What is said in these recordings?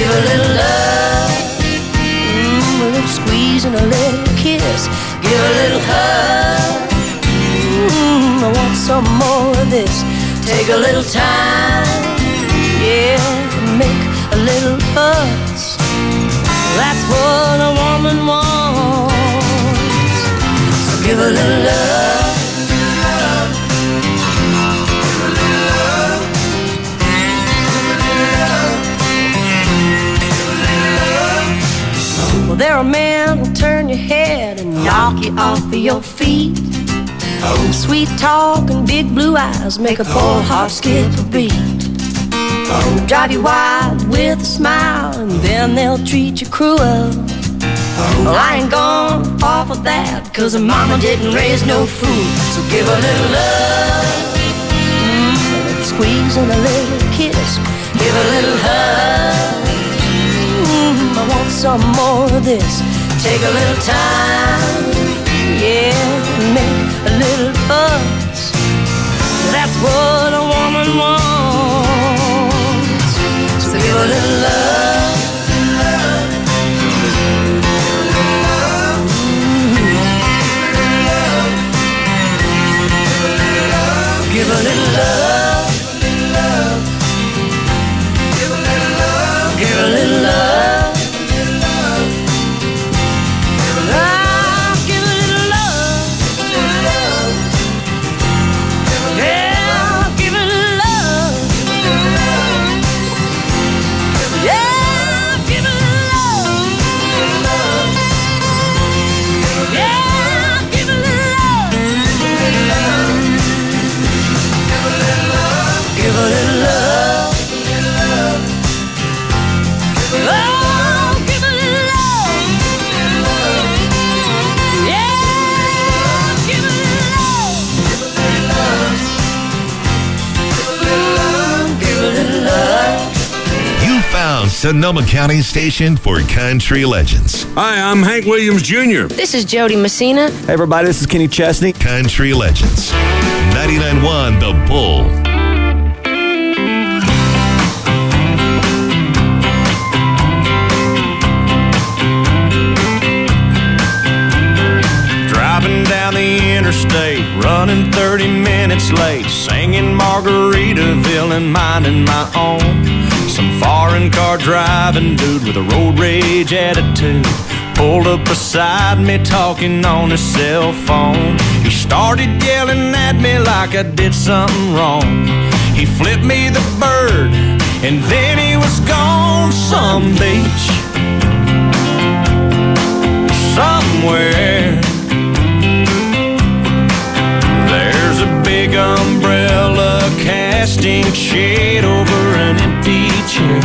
Give a little love, a little squeeze and a little kiss. Give a little hug, I want some more of this. Take a little time, yeah, make a little fuss. That's what a woman wants. So give a little love. Well, there are men who'll turn your head and knock you off of your feet. Sweet talk and big blue eyes make a poor heart skip a beat. Drive you wild with a smile and then they'll treat you cruel. Well, I ain't gonna fall for that, 'cause mama didn't raise no fool. So give a little love, a little squeeze and a little kiss. Give a little hug, I want some more of this. Take a little time, yeah, make a little fuss. That's what a woman wants. So give a little love, give a little love, give a little love, give a little love. Sonoma County station for country legends. Hi, I'm Hank Williams Jr. This is Jody Messina. Hey, everybody, this is Kenny Chesney. Country legends. 99.1 The Bull. Driving down the interstate, running 30 minutes late, singing Margaritaville and minding my own. Some foreign car driving dude with a road rage attitude pulled up beside me talking on his cell phone. He started yelling at me like I did something wrong. He flipped me the bird and then he was gone. Some beach somewhere, there's a big umbrella casting shade over an empty chair.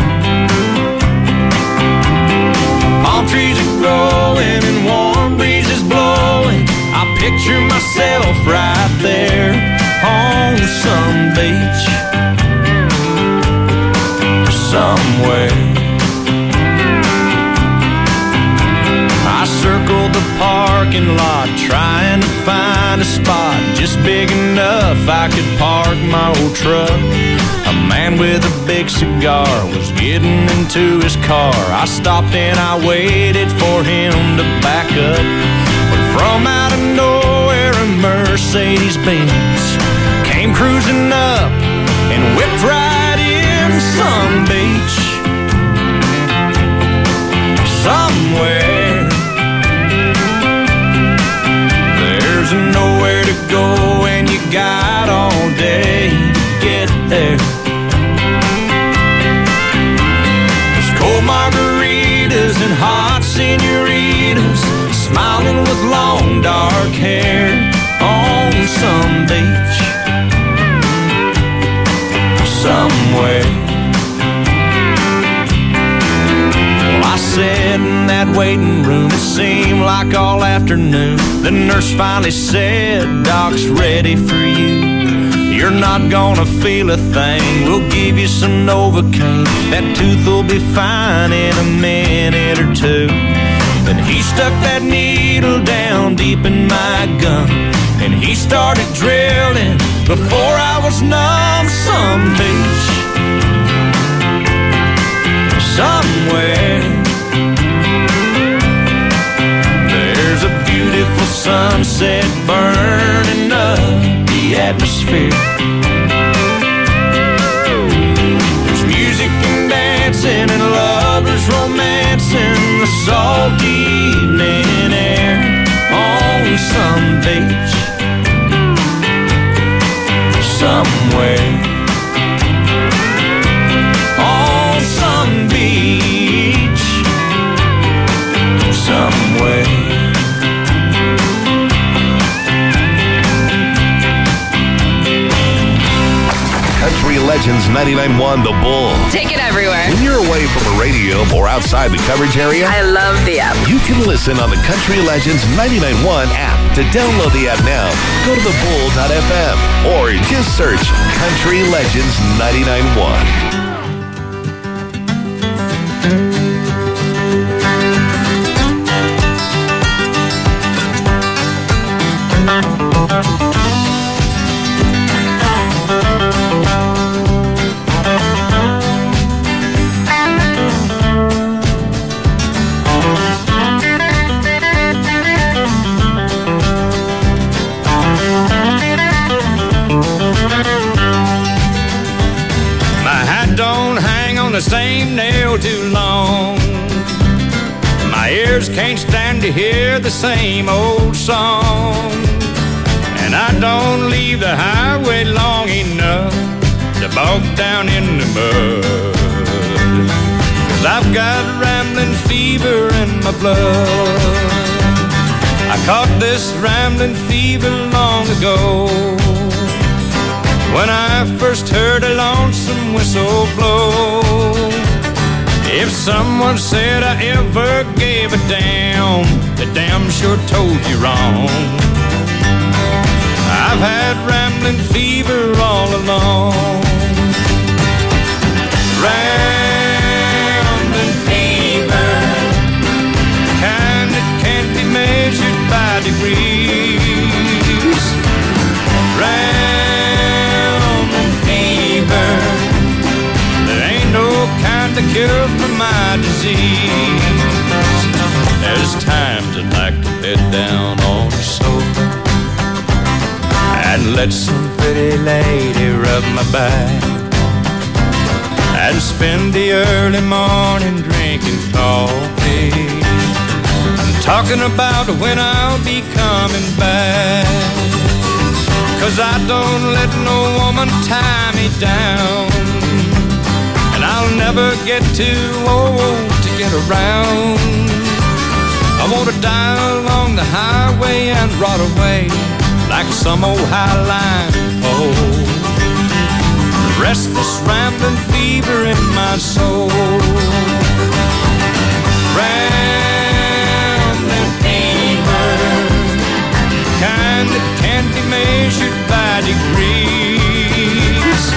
Palm trees are growing and warm breezes blowing. I picture myself right there on some beach somewhere. I circled the parking lot trying to find a spot just big enough I could park my old truck. A man with a big cigar was getting into his car. I stopped and I waited for him to back up. But from out of nowhere a Mercedes-Benz came cruising up and whipped right in. Some beach somewhere, there's nowhere to go and you got all day to get there. There's cold margaritas and hot senoritas smiling with long dark hair on some beach somewhere. I sat in that waiting room, it seemed like all afternoon. The nurse finally said, "Doc's ready for you. You're not gonna feel a thing. We'll give you some Novocaine. That tooth will be fine in a minute or two." Then he stuck that needle down deep in my gum and he started drilling before I was numb. Some beach somewhere, somewhere. There's a beautiful sunset burning up the atmosphere. There's music and dancing and lovers romancing the salty evening air on some beach somewhere. On some beach somewhere. Country Legends 99.1 The Bull. Take it everywhere. When you're away from the radio or outside the coverage area, I love the app. you can listen on the Country Legends 99.1 app. To download the app now, go to thebull.fm or just search Country Legends 99.1. The same nail too long. My ears can't stand to hear the same old song. And I don't leave the highway long enough to bog down in the mud. 'Cause I've got rambling fever in my blood. I caught this rambling fever long ago, when I first heard a lonesome whistle blow. If someone said I ever gave a damn, they damn sure told you wrong. I've had rambling fever all along. Rambling fever, kind that can't be measured by degrees. There ain't no kind of cure for my disease. There's times I'd like to bed down on the sofa and let some pretty lady rub my back, and spend the early morning drinking coffee and talking about when I'll be coming back. 'Cause I don't let no woman tie me down, and I'll never get too old to get around. I want to die along the highway and rot away like some old highline pole. Restless rambling fever in my soul. Rambling fever, kind that can't be measured by degrees.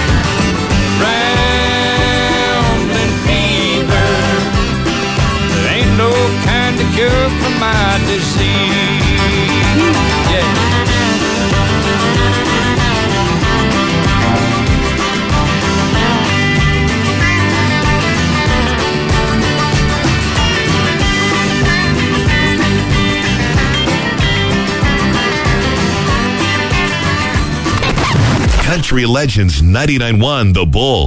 Rambling fever, there ain't no kind of cure for my disease. Yeah. Country Legends 99.1 The Bull.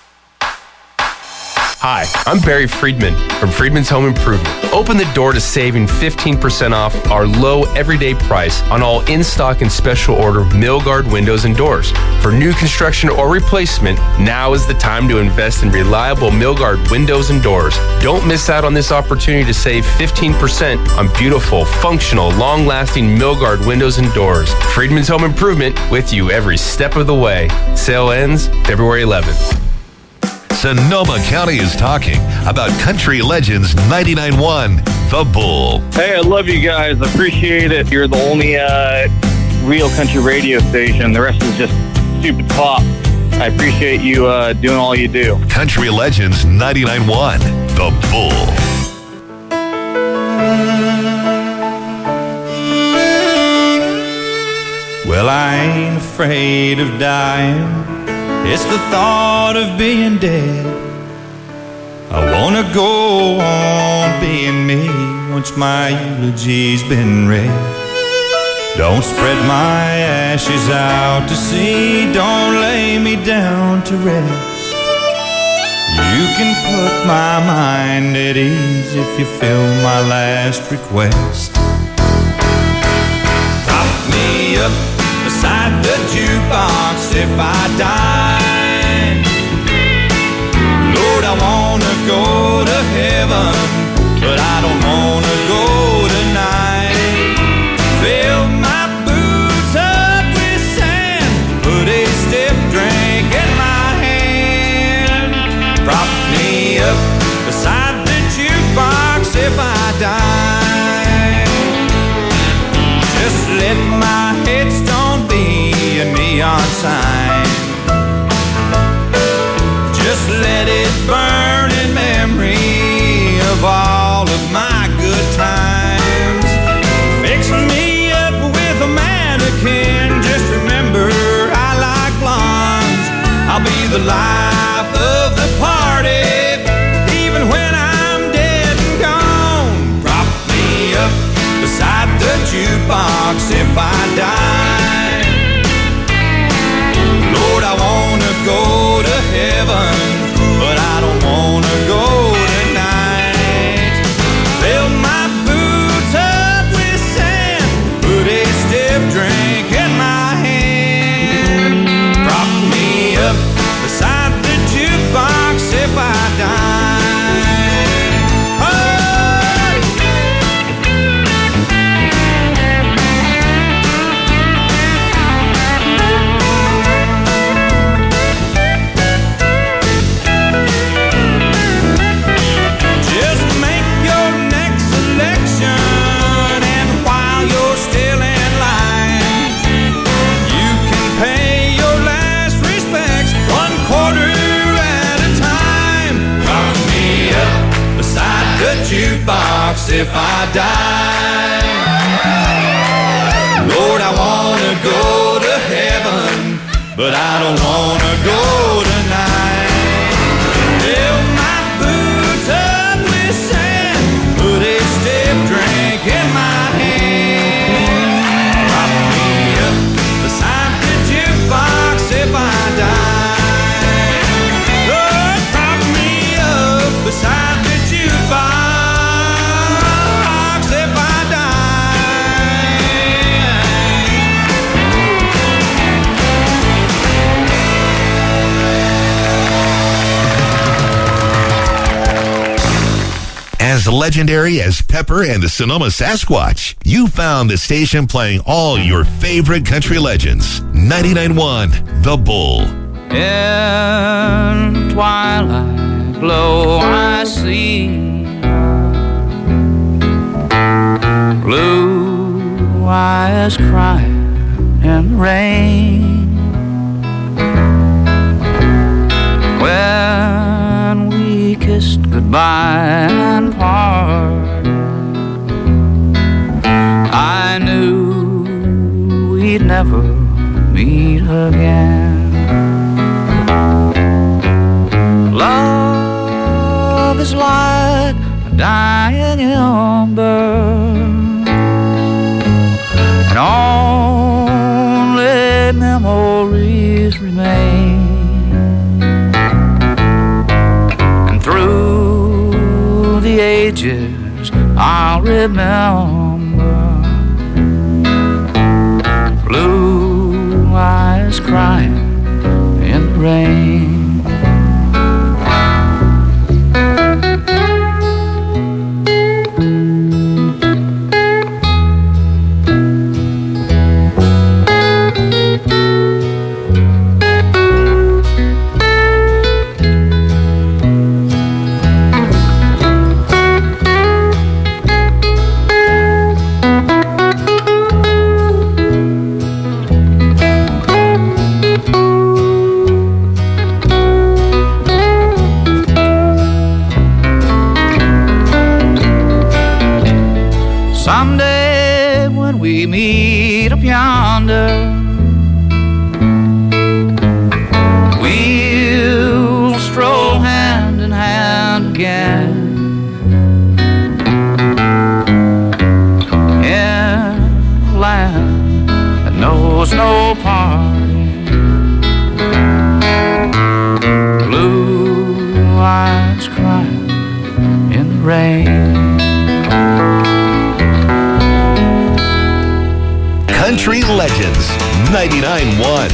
Hi, I'm Barry Friedman from Friedman's Home Improvement. Open the door to saving 15% off our low everyday price on all in-stock and special order Milgard windows and doors. For new construction or replacement, now is the time to invest in reliable Milgard windows and doors. Don't miss out on this opportunity to save 15% on beautiful, functional, long-lasting Milgard windows and doors. Friedman's Home Improvement, with you every step of the way. Sale ends February 11th. Sonoma County is talking about Country Legends 99.1 The Bull. Hey, I love you guys. I appreciate it. You're the only real country radio station. The rest is just stupid pop. I appreciate you doing all you do. Country Legends 99.1 The Bull. Well, I ain't afraid of dying. It's the thought of being dead. I wanna go on being me once my eulogy's been read. Don't spread my ashes out to sea, don't lay me down to rest. You can put my mind at ease if you fill my last request. Prop me up beside the jukebox if I die. Lord, I wanna go to heaven, but I don't wanna go tonight. Fill my boots up with sand, put a stiff drink in my hand. Prop me up beside the jukebox if I die. Just let my headstone be a neon sign. Just let it burn in memory of all of my good times. Fix me up with a mannequin. Just remember I like blondes. I'll be the life of the party, even when I'm dead and gone. Prop me up beside the jukebox if I die. Lord, I wanna go to heaven, but I don't wanna go tonight. Fill my boots up with sand, put a stiff drink in my hand. Prop me up beside the jukebox if I die. Jukebox if I die. Lord, I wanna go to heaven, but I don't wanna go tonight. Fill my boots up with sand, put a stiff drink in my hand. Prop me up beside the jukebox if I die. Lord, prop me up beside the jukebox. As legendary as Pepper and the Sonoma Sasquatch, you found the station playing all your favorite country legends. 99.1 The Bull. In twilight glow I see blue eyes crying in the rain. When we kissed goodbye and parted, I knew we'd never meet again. Love is like a dying ember, and only memories remain. And through the ages I'll remember blue eyes crying in the rain. Someday when we meet up yonder, we'll stroll hand in hand again. in the rain. Country Legends 99.1.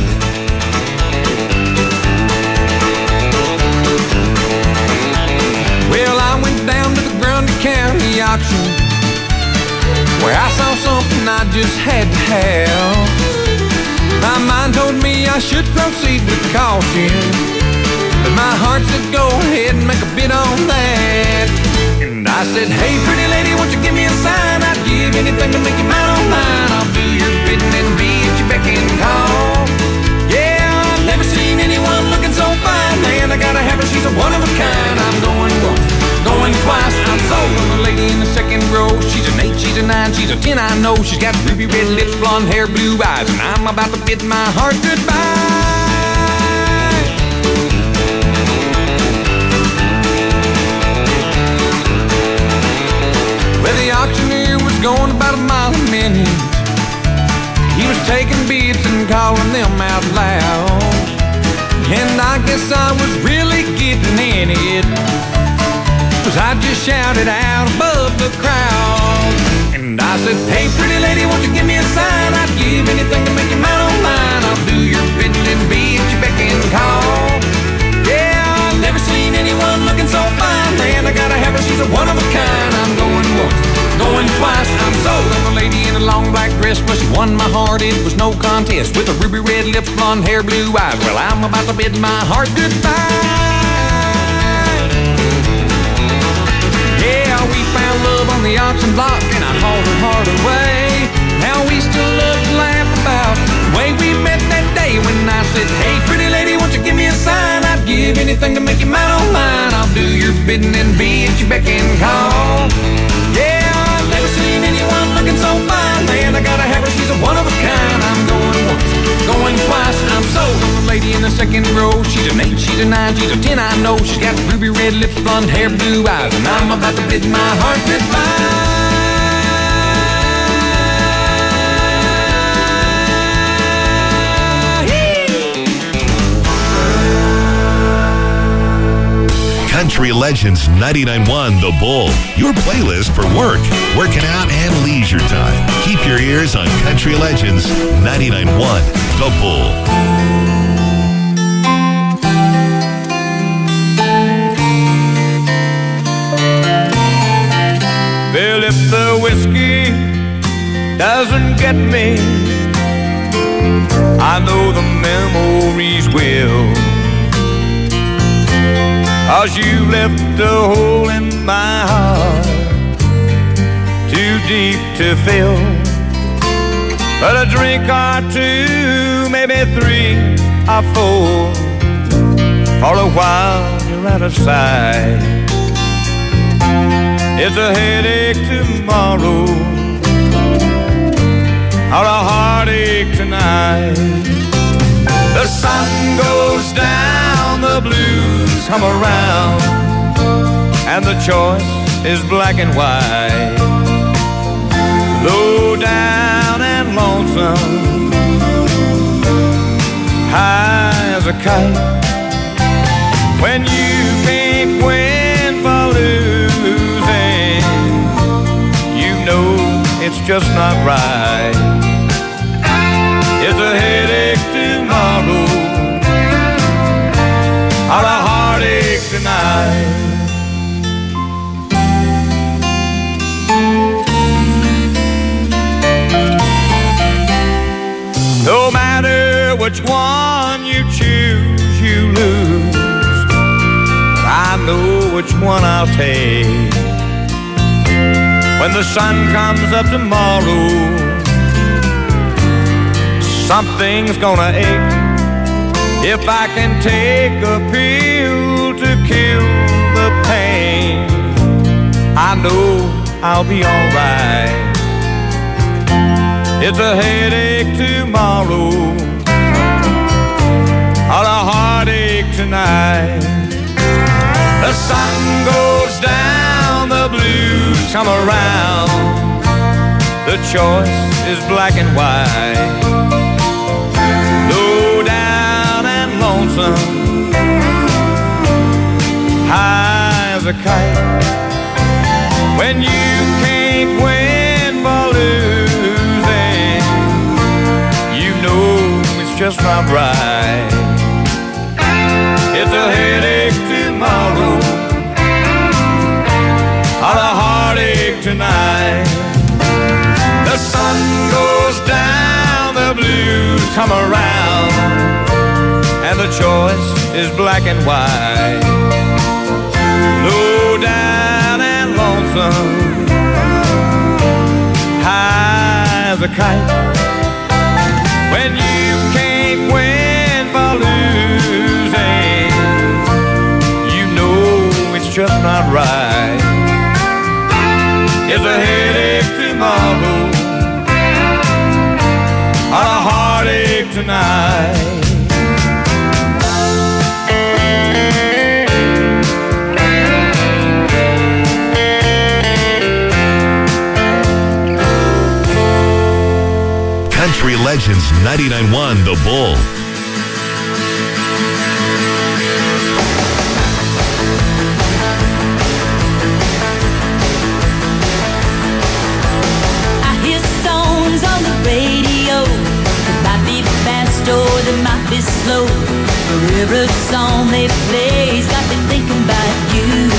Well, I went down to the Grundy County auction, where I saw something I just had to have. My mind told me I should proceed with caution, but my heart said go ahead and make a bid on that. And I said, hey pretty lady, won't you give me a sign? I'd give anything to make you mine on mine. I'll do your bidding and be at your beck and call. Yeah, I've never seen anyone looking so fine. Man, I gotta have her, she's a one of a kind. I'm going once, going twice, I'm sold on the lady in the second row. She's an 8, she's a 9, she's a 10, I know. She's got ruby red lips, blonde hair, blue eyes, and I'm about to bid my heart goodbye. Well, the auctioneer was going about a mile a minute. He was taking bids and calling them out loud, and I guess I was really getting in it, 'cause I just shouted out above the crowd. And I said, hey pretty lady, won't you give me a sign? I'd give anything to make you mine on mine. I'll do your bidding and be at your beck and call. Yeah, I've never seen anyone looking so fine. Man, I gotta have her, she's a one of a kind. I'm going once, going twice, I'm sold on the lady in a long black dress. Well, she won my heart, it was no contest, with her ruby red lips, blonde hair, blue eyes. Well, I'm about to bid my heart goodbye. Yeah, we found love on the auction block, and I hauled her heart away. Now we still love to laugh about the way we met that day when I said, hey pretty lady, won't you give me a sign? I'd give anything to make you mine on mine. I'll do your bidding and be at your beck and call. Yeah, I've never seen anyone looking so fine. Man, I gotta have her, she's a one of a kind. I'm going once, going twice, I'm sold on the lady in the second row. She's an 8, she's a 9, she's a 10, I know. She's got ruby red lips, blonde hair, blue eyes, and I'm about to bid my heart goodbye. Country Legends 99.1 The Bull, your playlist for work, working out, and leisure time. Keep your ears on Country Legends 99.1 The Bull. Well, if the whiskey doesn't get me, I know the memories will. 'Cause you left a hole in my heart, too deep to fill. But a drink or two, maybe 3 or 4, for a while you're out of sight. It's a headache tomorrow, or a heartache tonight. The sun goes down, the blues come around, and the choice is black and white. Low down and lonesome, high as a kite. When you can't win for losing, you know it's just not right. It's a headache tomorrow, or a heartache tonight. No matter which one you choose, you lose. But I know which one I'll take. When the sun comes up tomorrow, something's gonna ache. If I can take a pill to kill the pain, I know I'll be alright. It's a headache tomorrow, or a heartache tonight. The sun goes down, the blues come around. The choice is black and white. Low down and lonesome, high as a a kite. When you can't win for losing, you know it's just not right. It's a headache tomorrow, or a heartache tonight. The sun goes down, the blues come around, and the choice is black and white. Low down and lonesome, high as a kite. When you can't win for losing, you know it's just not right. It's a headache tomorrow, or a heartache tonight. Country Legends 99.1 The Bull. I hear songs on the radio. They might be fast or they might be slow. For every song they play's got me thinking about you.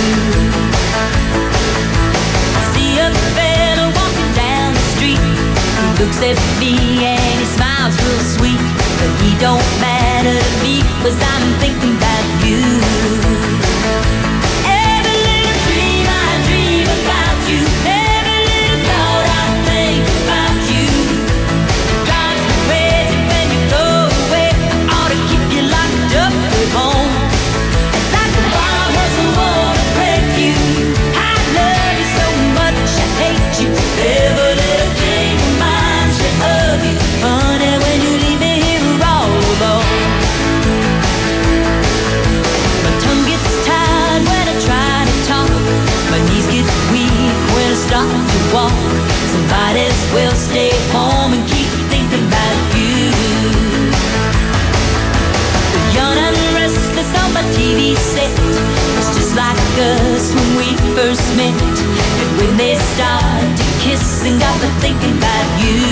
I see a fella walking down the street. He looks at me and he smiles real sweet. But he don't matter to me, 'cause I'm thinking about you. Every little dream I dream about you. Every little thought I think about you. Drives me crazy when you go away. I ought to keep you locked up at home. And like a wild horse, I wanna break you. I love you so much, I hate you. Every little thing reminds me of you. Honey, when you leave me here all alone. My tongue gets tired when I try to talk. My knees get weak when I start to walk. Somebody's will stay home and keep thinking about you. The young and restless on my TV set. It's just like us when we first met. And when they start to kiss and got me thinking about you.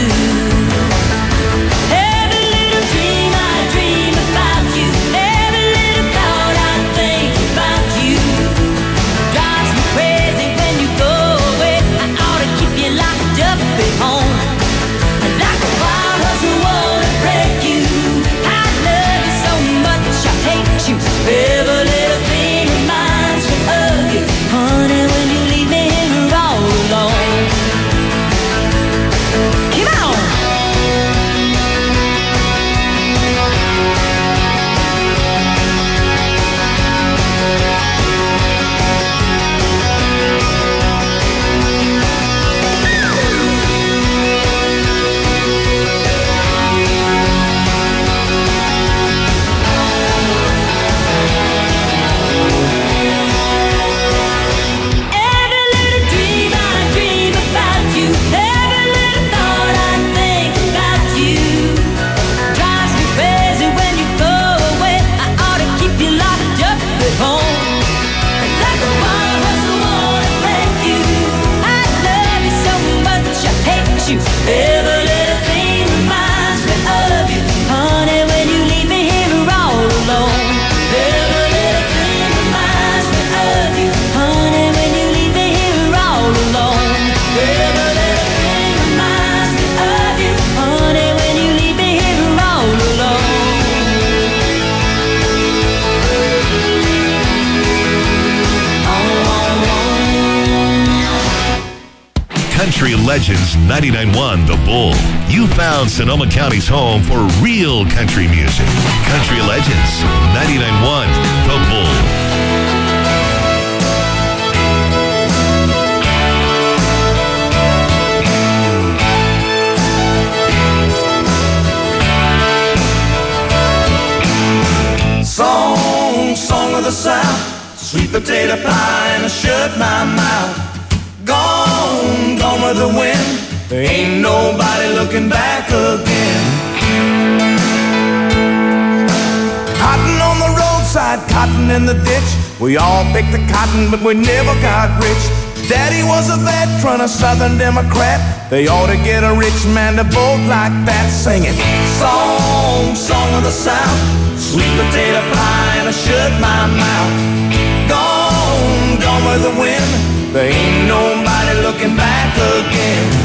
Every little dream I dream about you. Every little thought I think about you. Drives me crazy when you go away. I ought to keep you locked up at home. And like a wild horse, I wanna break you. I love you so much, I hate you. Every little thing reminds me of you. Honey, when you leave me here all alone. Come on! Every little dream I dream about you. Every little thought I think about you. Drives me crazy when you go away. I ought to keep you locked up at home. And like a wild horse, I wanna break you. I love you so much, I hate you. Every little thing reminds me of you. Honey, when you leave me here all alone. Every little thing reminds me of you. Honey, when you leave me here all alone. Every little thing reminds me of you. Honey, when you leave me here all alone. Country Legends 99.1 The Bull. You found Sonoma County's home for real country music. Country Legends 99.1 The Bull. Song of the South, sweet potato pie and I shut my mouth. Gone with the wind. There ain't nobody looking back again. Cotton on the roadside, cotton in the ditch. We all picked the cotton, but we never got rich. Daddy was a veteran, a Southern Democrat. They ought to get a rich man to vote like that, singing song, song of the South, sweet potato pie and I shut my mouth. Gone, gone with the wind, there ain't nobody looking back again.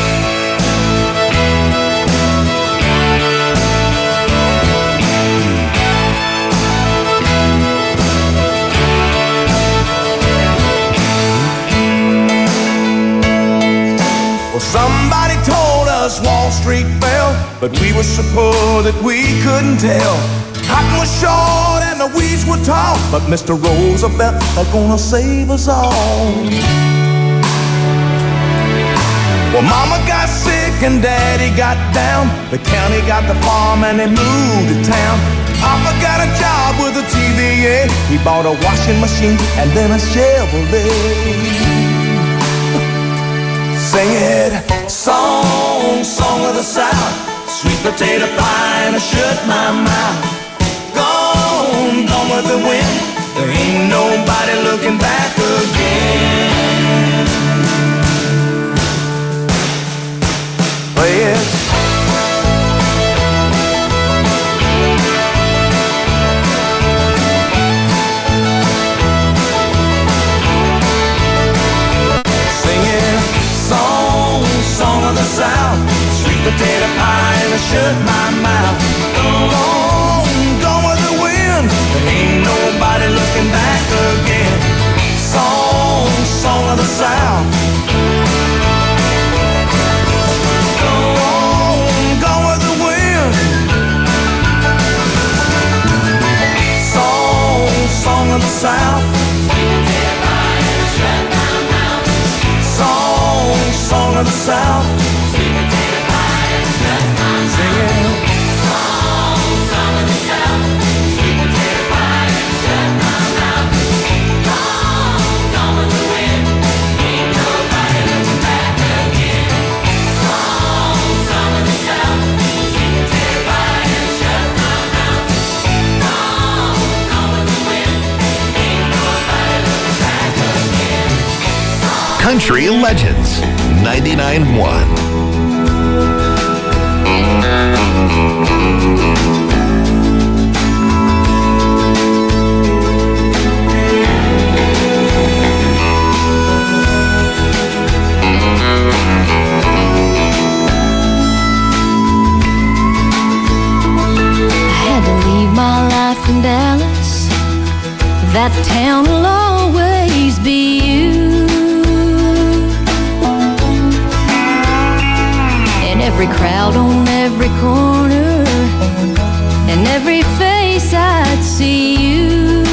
Well, somebody told us Wall Street fell, but we were so poor that we couldn't tell. Cotton was short and the weeds were tall, but Mr. Roosevelt is gonna save us all. Well, Mama got sick and Daddy got down. The county got the farm and they moved to town. Papa got a job with the TVA. He bought a washing machine and then a Chevrolet. Sing it, song, song of the South, sweet potato pie and I shut my mouth. Gone, gone with the wind, there ain't nobody looking back again. Play it. South, sweet potato pie and I shut my mouth. Gone, gone with the wind, there ain't nobody looking back again. Song, song of the South. Gone, gone with the wind. Song, song of the South. Sweet potato pie and I shut my mouth. Song, song of the South. Country Legends 99.1. In Dallas, that town will always be you. In every crowd on every corner, in every face I'd see you.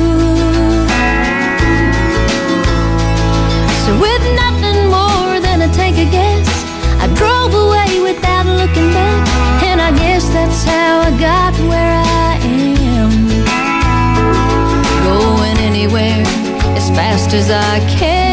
So with nothing more than a take a guess, I drove away without looking back, and I guess that's how I got where I am. Going anywhere as fast as I can.